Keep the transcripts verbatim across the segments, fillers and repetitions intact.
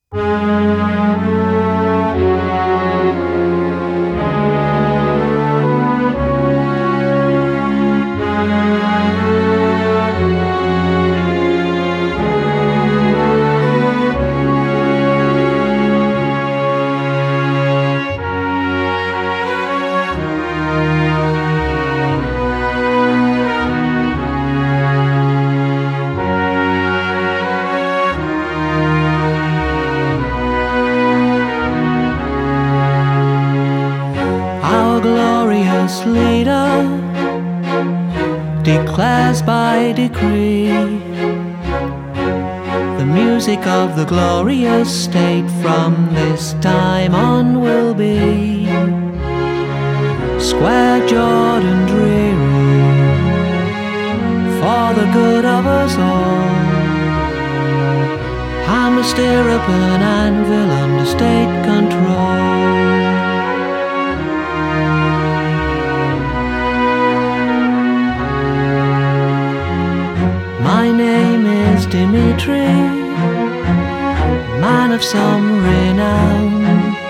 Our glorious leader declares by decree the music of the glorious state from this time on will be square jawed and dreary for the good of us all. Hammer, stirrup and anvil under state control. My name is Dimitri, man of some renown.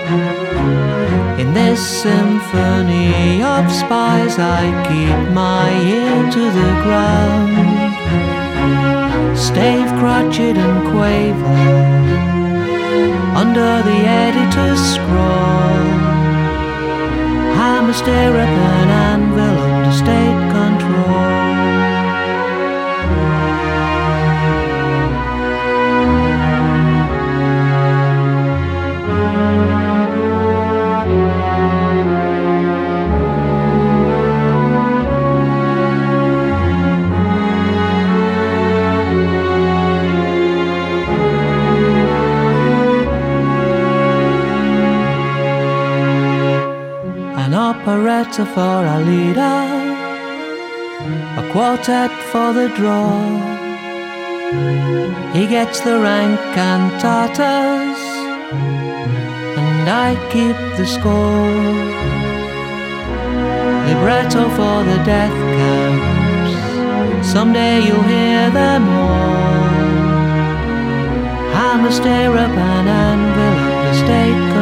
In this symphony of spies I keep my ear to the ground. Stave, crotchet and quaver under the editor's scroll. Hammer, stirrup and anvil under state control. An operetta for our leader, a quartet for the draw. He gets the rank cantatas, and I keep the score. Libretto for the death camps, someday you'll hear them all. Hammer, stirrup and anvil under state control.